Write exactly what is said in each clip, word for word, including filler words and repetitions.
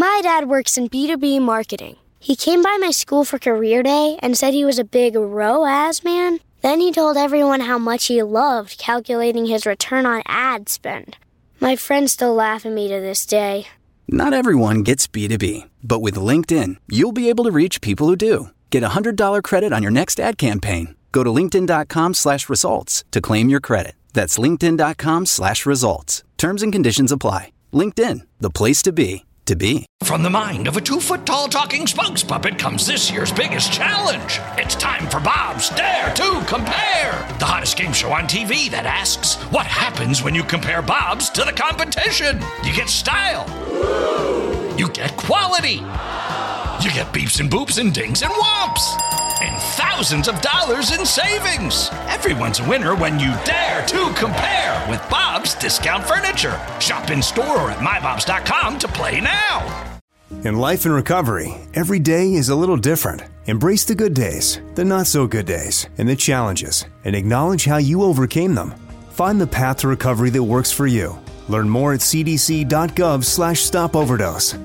My dad works in B two B marketing. He came by my school for career day and said he was a big R O A S man. Then he told everyone how much he loved calculating his return on ad spend. My friends still laugh at me to this day. Not everyone gets B two B, but with LinkedIn, you'll be able to reach people who do. Get a one hundred dollars credit on your next ad campaign. Go to linkedin.com slash results to claim your credit. That's linkedin.com slash results. Terms and conditions apply. LinkedIn, the place to be, to be. From the mind of a two-foot-tall talking Spunks puppet comes this year's biggest challenge. It's time for Bob's Dare to Compare, the hottest game show on T V that asks, what happens when you compare Bob's to the competition? You get style. You get quality. You get beeps and boops and dings and whomps. And thousands of dollars in savings. Everyone's a winner when you dare to compare with Bob's Discount Furniture. Shop in store or at my bobs dot com to play now. In life and recovery, every day is a little different. Embrace the good days, the not so good days, and the challenges, and acknowledge how you overcame them. Find the path to recovery that works for you. Learn more at cdc.gov slash stop overdose.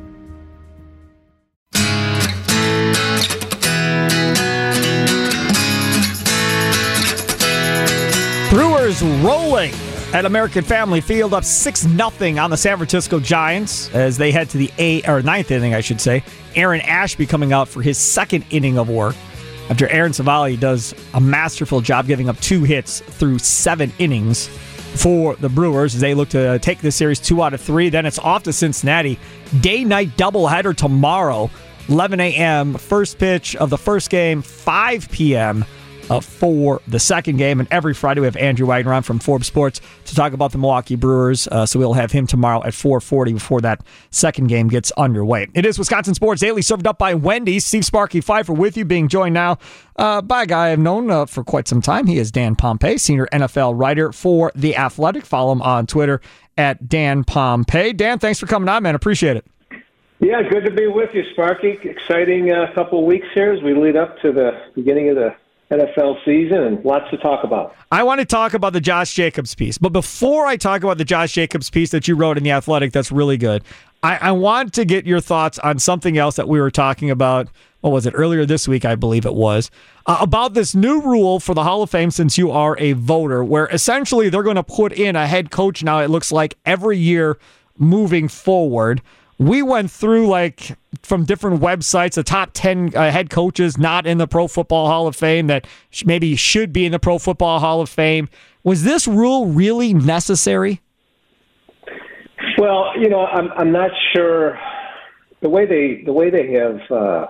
Brewers rolling at American Family Field, up six nothing on the San Francisco Giants as they head to the eighth, or ninth inning, I should say. Aaron Ashby coming out for his second inning of work after Aaron Savali does a masterful job giving up two hits through seven innings for the Brewers as they look to take this series two out of three. Then it's off to Cincinnati. Day-night doubleheader tomorrow, eleven a.m. First pitch of the first game, five p.m. Uh, for the second game. And every Friday we have Andrew Wagner on from Forbes Sports to talk about the Milwaukee Brewers. Uh, so we'll have him tomorrow at four forty before that second game gets underway. It is Wisconsin Sports Daily, served up by Wendy's. Steve Sparky Pfeiffer with you, being joined now uh, by a guy I've known uh, for quite some time. He is Dan Pompei, senior N F L writer for The Athletic. Follow him on Twitter at Dan Pompei. Dan, thanks for coming on, man. Appreciate it. Yeah, good to be with you, Sparky. Exciting uh, couple of weeks here as we lead up to the beginning of the N F L season, and lots to talk about. I want to talk about the Josh Jacobs piece, but before I talk about the Josh Jacobs piece that you wrote in The Athletic that's really good, I, I want to get your thoughts on something else that we were talking about, what was it, earlier this week, I believe it was, uh, about this new rule for the Hall of Fame, since you are a voter, where essentially they're going to put in a head coach now, it looks like, every year moving forward. We went through, like, from different websites, the top ten uh, head coaches not in the Pro Football Hall of Fame that sh- maybe should be in the Pro Football Hall of Fame. Was this rule really necessary? Well, you know, I'm I'm not sure the way they the way they have uh,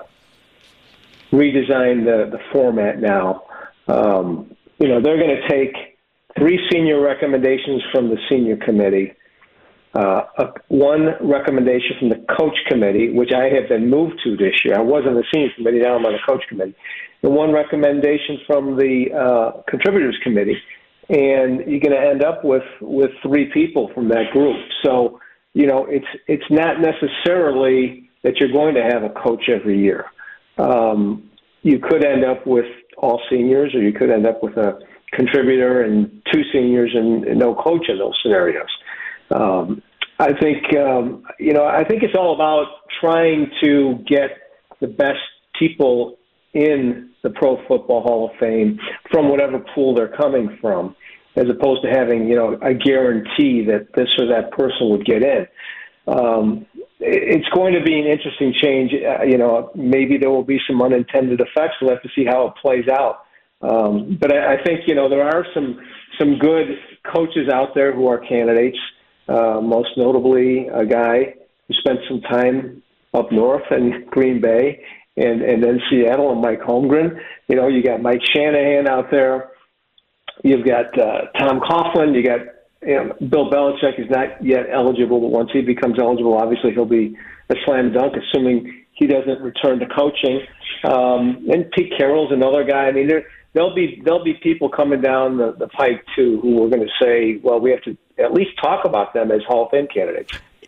redesigned the, the format now. Um, you know, they're going to take three senior recommendations from the senior committee. Uh, a, one recommendation from the coach committee, which I have been moved to this year. I was on the senior committee, now I'm on the coach committee. And one recommendation from the uh, contributors committee. And you're going to end up with, with three people from that group. So, you know, it's it's not necessarily that you're going to have a coach every year. Um, you could end up with all seniors, or you could end up with a contributor and two seniors and, and no coach in those scenarios. Um, I think, um, you know, I think it's all about trying to get the best people in the Pro Football Hall of Fame from whatever pool they're coming from, as opposed to having, you know, a guarantee that this or that person would get in. Um, it's going to be an interesting change. Uh, you know, maybe there will be some unintended effects. We'll have to see how it plays out. Um, but I, I think, you know, there are some, some good coaches out there who are candidates. Uh, most notably, a guy who spent some time up north in Green Bay and, and then Seattle, and Mike Holmgren. You know, you got Mike Shanahan out there. You've got uh, Tom Coughlin. You got you know, Bill Belichick is not yet eligible, but once he becomes eligible, obviously he'll be a slam dunk, assuming he doesn't return to coaching. Um, and Pete Carroll's another guy. I mean, there, there'll be there'll be people coming down the, the pike, too, who are going to say, well, we have to at least talk about them as Hall of Fame candidates.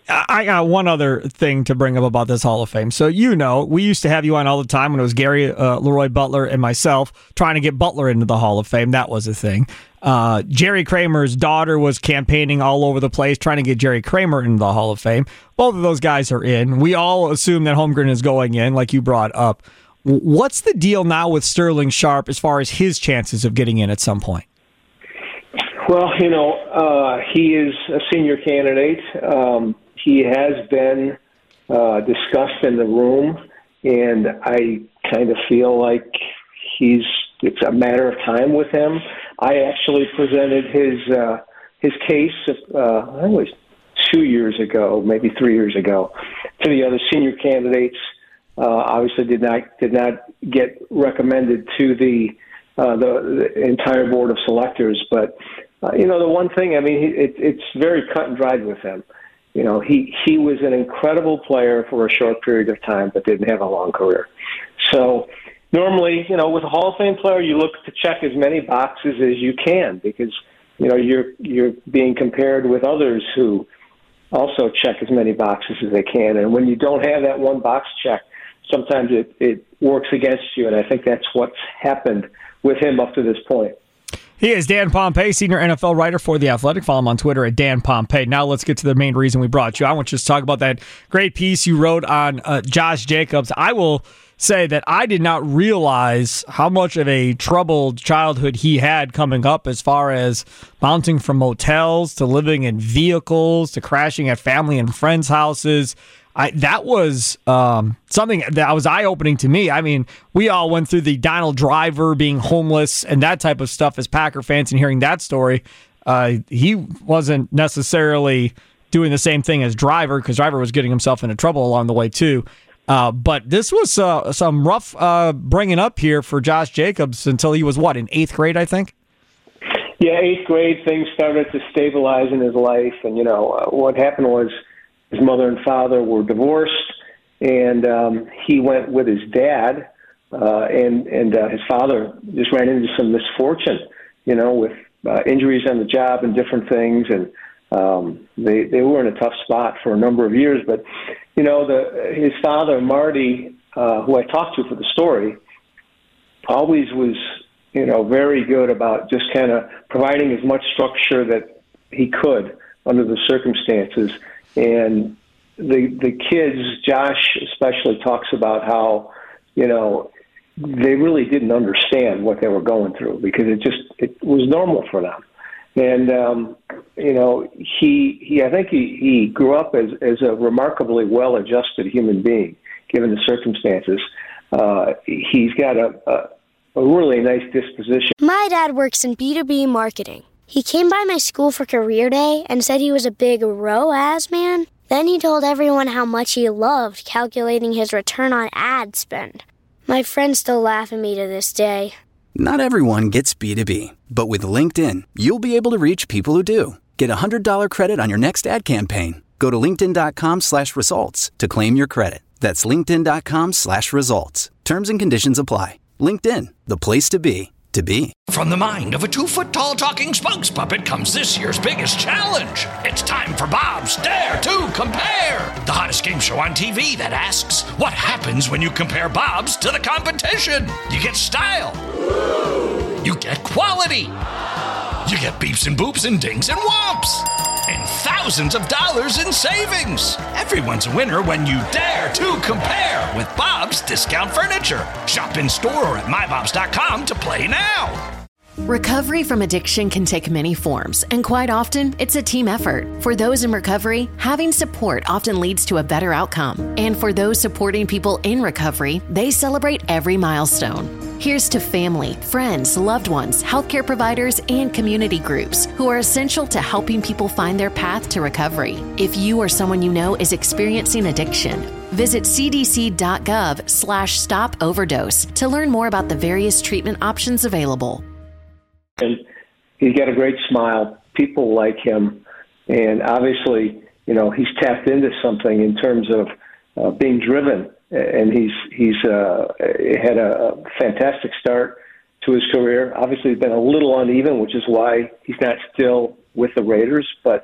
I got one other thing to bring up about this Hall of Fame. So, you know, we used to have you on all the time when it was Gary, uh, Leroy Butler, and myself trying to get Butler into the Hall of Fame. That was a thing. Uh, Jerry Kramer's daughter was campaigning all over the place trying to get Jerry Kramer into the Hall of Fame. Both of those guys are in. We all assume that Holmgren is going in, like you brought up. What's the deal now with Sterling Sharpe as far as his chances of getting in at some point? Well, you know, uh, he is a senior candidate. Um, he has been uh, discussed in the room, and I kind of feel like he's it's a matter of time with him. I actually presented his uh, his case, uh, I think it was two years ago, maybe three years ago, to the other senior candidates. Uh, obviously, did not did not get recommended to the uh, the, the entire board of selectors. But uh, you know, the one thing, I mean, it, it's very cut and dried with him. You know, he he was an incredible player for a short period of time, but didn't have a long career. So normally, you know, with a Hall of Fame player, you look to check as many boxes as you can because, you know, you're you're being compared with others who also check as many boxes as they can. And when you don't have that one box check, sometimes it, it works against you. And I think that's what's happened with him up to this point. He is Dan Pompei, senior N F L writer for The Athletic. Follow him on Twitter at Dan Pompei. Now let's get to the main reason we brought you. I want you to talk about that great piece you wrote on uh, Josh Jacobs. I will say that I did not realize how much of a troubled childhood he had coming up as far as bouncing from motels to living in vehicles to crashing at family and friends' houses. I, that was um, something that was eye-opening to me. I mean, we all went through the Donald Driver being homeless and that type of stuff as Packer fans, and hearing that story, uh, he wasn't necessarily doing the same thing as Driver because Driver was getting himself into trouble along the way too. Uh, but this was uh, some rough uh, bringing up here for Josh Jacobs until he was, what, in eighth grade, I think? Yeah, eighth grade, things started to stabilize in his life. And, you know, uh, what happened was his mother and father were divorced, and um, he went with his dad, uh, and, and uh, his father just ran into some misfortune, you know, with uh, injuries on the job and different things. And um, they, they were in a tough spot for a number of years. But, you know, the, his father, Marty, uh, who I talked to for the story, always was, you know, very good about just kind of providing as much structure that he could under the circumstances. And the the kids, Josh especially, talks about how, you know, they really didn't understand what they were going through because it just it was normal for them. And um, you know, he he I think he, he grew up as as a remarkably well-adjusted human being given the circumstances. Uh, he's got a, a a really nice disposition. My dad works in B two B marketing. He came by my school for career day and said he was a big R O A S man. Then he told everyone how much he loved calculating his return on ad spend. My friends still laugh at me to this day. Not everyone gets B two B, but with LinkedIn, you'll be able to reach people who do. Get a one hundred dollars credit on your next ad campaign. Go to linkedin.com slash results to claim your credit. That's linkedin.com slash results. Terms and conditions apply. LinkedIn, the place to be, to be. From the mind of a two-foot-tall talking spokes puppet comes this year's biggest challenge. It's time for Bob's Dare to Compare, the hottest game show on T V that asks, what happens when you compare Bob's to the competition? You get style. You get quality. You get beeps and boops and dings and whomps. And thousands of dollars in savings. Everyone's a winner when you dare to compare with Bob's Discount Furniture. Shop in store or at my bobs dot com to play now. Recovery from addiction can take many forms, and quite often, it's a team effort. For those in recovery, having support often leads to a better outcome. And for those supporting people in recovery, they celebrate every milestone. Here's to family, friends, loved ones, healthcare providers, and community groups who are essential to helping people find their path to recovery. If you or someone you know is experiencing addiction, visit cdc.gov slash stop overdose to learn more about the various treatment options available. And he's got a great smile. People like him. And obviously, you know, he's tapped into something in terms of uh, being driven. And he's he's uh, had a fantastic start to his career. Obviously, he's been a little uneven, which is why he's not still with the Raiders. But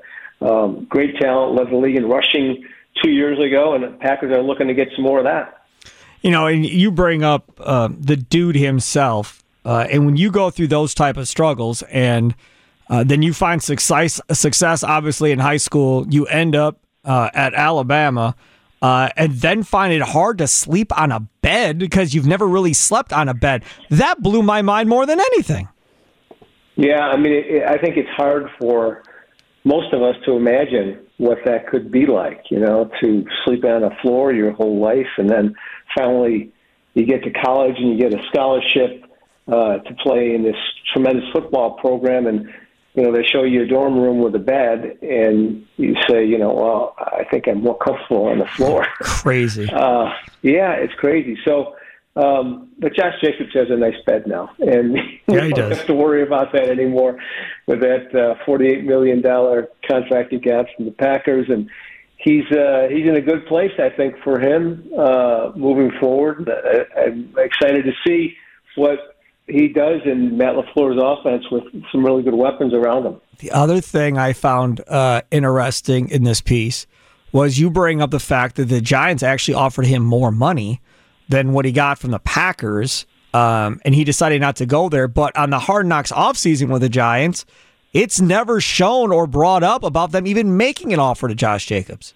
Um, great talent, led the league in rushing two years ago, and the Packers are looking to get some more of that. You know, and you bring up uh, the dude himself, uh, and when you go through those type of struggles, and uh, then you find success, success obviously in high school, you end up uh, at Alabama, uh, and then find it hard to sleep on a bed because you've never really slept on a bed. That blew my mind more than anything. Yeah, I mean, it, it, I think it's hard for most of us to imagine what that could be like, you know, to sleep on a floor your whole life, and then finally you get to college and you get a scholarship uh, to play in this tremendous football program, and, you know, they show you a dorm room with a bed, and you say, you know, well, I think I'm more comfortable on the floor. Crazy. Uh, yeah, it's crazy. So, um, but Josh Jacobs has a nice bed now, and yeah, we he don't does. have to worry about that anymore with that uh, forty-eight million dollars contract he got from the Packers, and he's uh, he's in a good place, I think, for him uh, moving forward. I, I'm excited to see what he does in Matt LaFleur's offense with some really good weapons around him. The other thing I found uh, interesting in this piece was you bring up the fact that the Giants actually offered him more money than what he got from the Packers, um, and he decided not to go there. But on the Hard Knocks offseason with the Giants, it's never shown or brought up about them even making an offer to Josh Jacobs.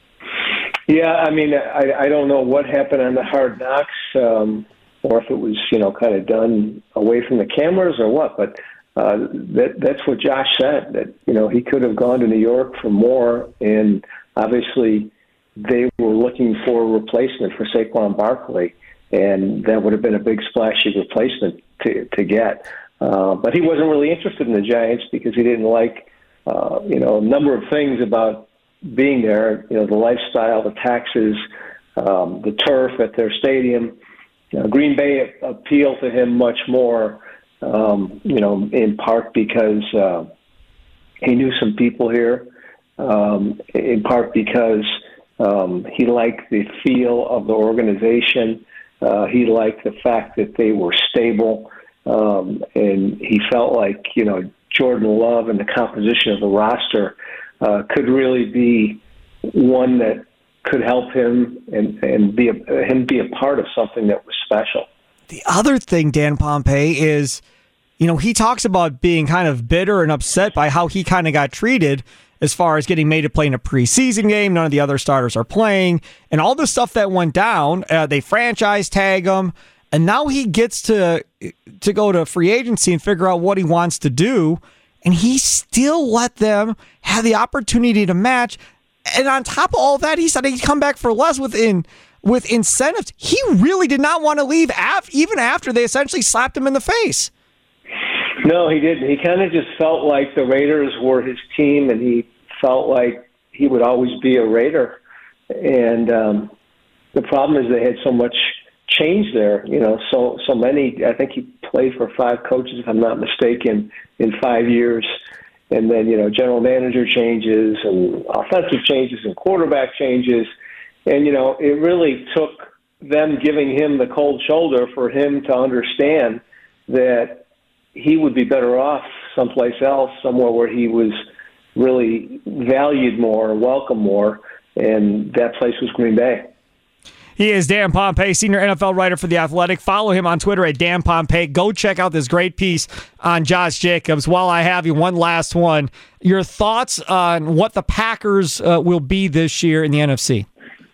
Yeah, I mean, I, I don't know what happened on the Hard Knocks, um, or if it was, you know, kind of done away from the cameras or what, but uh, that, that's what Josh said, that, you know, he could have gone to New York for more, and obviously they were looking for a replacement for Saquon Barkley, and that would have been a big splashy replacement to, to get. Uh, but he wasn't really interested in the Giants because he didn't like, uh, you know, a number of things about being there, you know, the lifestyle, the taxes, um, the turf at their stadium. You know, Green Bay appealed to him much more, um, you know, in part because uh, he knew some people here, um, in part because um, he liked the feel of the organization. Uh, he liked the fact that they were stable, um, and he felt like, you know, Jordan Love and the composition of the roster uh, could really be one that could help him and, and be a, him be a part of something that was special. The other thing, Dan Pompei, is, you know, he talks about being kind of bitter and upset by how he kind of got treated as far as getting made to play in a preseason game. None of the other starters are playing, and all the stuff that went down. Uh, they franchise tag him, and now he gets to to go to free agency and figure out what he wants to do, and he still let them have the opportunity to match. And on top of all that, he said he'd come back for less within with incentives. He really did not want to leave, af- even after they essentially slapped him in the face. No, he didn't. He kind of just felt like the Raiders were his team, and he felt like he would always be a Raider. And um, the problem is they had so much change there. You know, so so many. I think he played for five coaches, if I'm not mistaken, in five years. And then, you know, general manager changes and offensive changes and quarterback changes. And, you know, it really took them giving him the cold shoulder for him to understand that he would be better off someplace else, somewhere where he was really valued more, welcome more, and that place was Green Bay. He is Dan Pompei, senior N F L writer for The Athletic. Follow him on Twitter at Dan Pompei. Go check out this great piece on Josh Jacobs. While I have you, one last one. Your thoughts on what the Packers uh, will be this year in the N F C?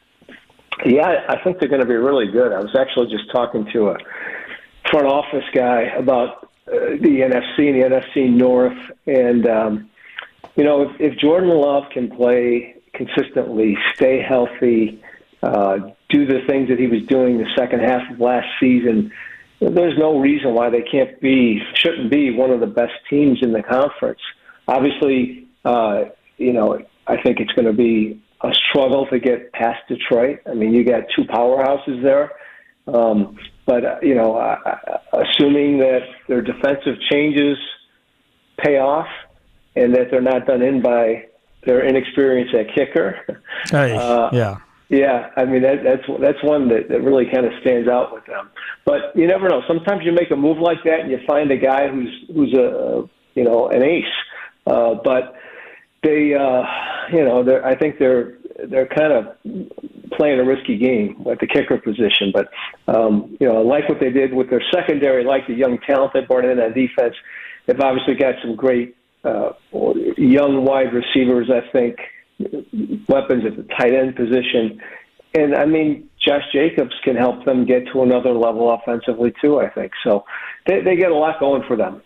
Yeah, I think they're going to be really good. I was actually just talking to a front office guy about uh, the N F C and the N F C North. And, um, you know, if, if Jordan Love can play consistently, stay healthy, uh, do the things that he was doing the second half of last season, there's no reason why they can't be, shouldn't be one of the best teams in the conference. Obviously, uh, you know, I think it's going to be a struggle to get past Detroit. I mean, you got two powerhouses there. Um, but, uh, you know, uh, assuming that their defensive changes pay off and that they're not done in by their inexperience at kicker. Hey, uh, yeah. Yeah, I mean, that, that's that's one that, that really kind of stands out with them. But you never know. Sometimes you make a move like that and you find a guy who's who's a, you know, an ace. Uh, but they, uh, you know, they're, I think they're they're kind of playing a risky game at the kicker position. But, um, you know, I like what they did with their secondary, like the young talent they brought in on defense. They've obviously got some great uh, young wide receivers, I think, weapons at the tight end position. And, I mean, Josh Jacobs can help them get to another level offensively, too, I think. So they, they get a lot going for them.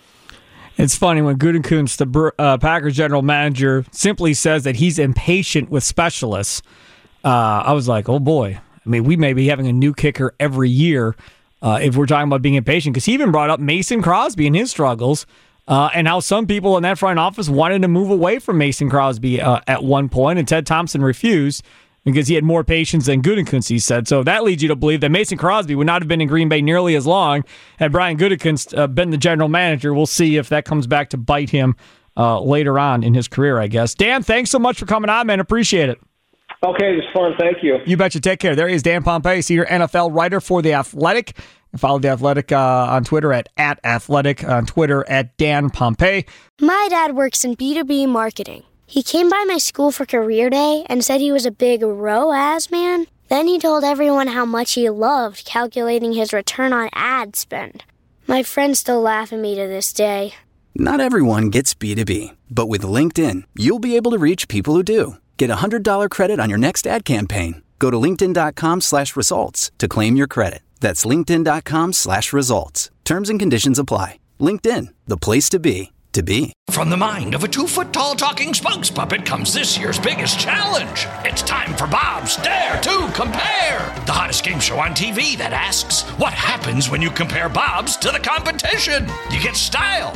It's funny when Gutekunst, the uh, Packers general manager, simply says that he's impatient with specialists. Uh, I was like, oh, boy. I mean, we may be having a new kicker every year uh, if we're talking about being impatient, because he even brought up Mason Crosby and his struggles uh, and how some people in that front office wanted to move away from Mason Crosby uh, at one point, and Ted Thompson refused because he had more patience than Gutekunst, he said. So that leads you to believe that Mason Crosby would not have been in Green Bay nearly as long had Brian Gutekunst uh, been the general manager. We'll see if that comes back to bite him uh, later on in his career, I guess. Dan, thanks so much for coming on, man. Appreciate it. Okay, it was fun. Thank you. You betcha. Take care. There is Dan Pompei, senior N F L writer for The Athletic. Follow The Athletic uh, on Twitter at, at Athletic, on Twitter at Dan Pompei. My dad works in B two B marketing. He came by my school for career day and said he was a big R O A S man. Then he told everyone how much he loved calculating his return on ad spend. My friends still laugh at me to this day. Not everyone gets B two B, but with LinkedIn, you'll be able to reach people who do. Get a one hundred dollars credit on your next ad campaign. Go to linkedin.com slash results to claim your credit. That's linkedin.com slash results. Terms and conditions apply. LinkedIn, the place to be, to be. From the mind of a two-foot-tall talking spokes puppet comes this year's biggest challenge. It's time for Bob's Dare to Compare, the hottest game show on T V that asks, what happens when you compare Bob's to the competition? You get style.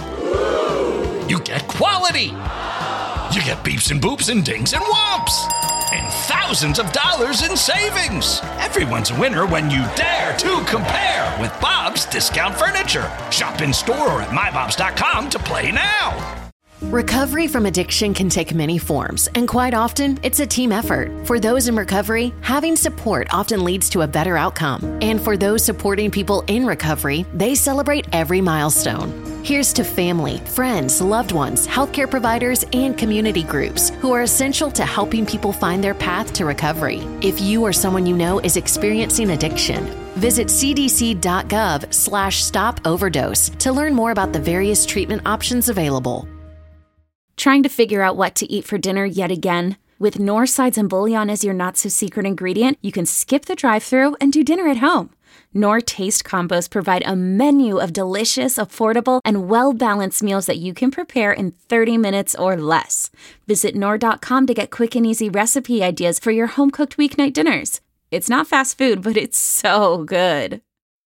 You get quality. You get beeps and boops and dings and whomps. And thousands of dollars in savings. Everyone's a winner when you dare to compare with Bob's Discount Furniture. Shop in store or at my bobs dot com to play now. Recovery from addiction can take many forms, and quite often, it's a team effort. For those in recovery, having support often leads to a better outcome. And for those supporting people in recovery, they celebrate every milestone. Here's to family, friends, loved ones, healthcare providers, and community groups who are essential to helping people find their path to recovery. If you or someone you know is experiencing addiction, visit cdc.gov slash stop overdose to learn more about the various treatment options available. Trying to figure out what to eat for dinner yet again? With Knorr sides and bouillon as your not-so-secret ingredient, you can skip the drive-thru and do dinner at home. Knorr Taste Combos provide a menu of delicious, affordable, and well-balanced meals that you can prepare in thirty minutes or less. Visit Knorr dot com to get quick and easy recipe ideas for your home-cooked weeknight dinners. It's not fast food, but it's so good.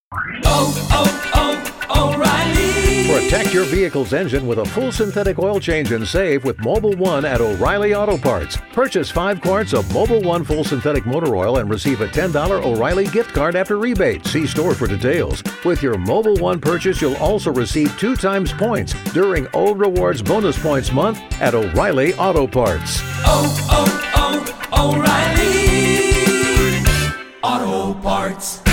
Oh, oh, oh, O'Reilly! Protect your vehicle's engine with a full synthetic oil change and save with Mobil one at O'Reilly Auto Parts. Purchase five quarts of Mobil one full synthetic motor oil and receive a ten dollars O'Reilly gift card after rebate. See store for details. With your Mobil one purchase, you'll also receive two times points during O Rewards Bonus Points Month at O'Reilly Auto Parts. Oh, oh, oh, O'Reilly Auto Parts.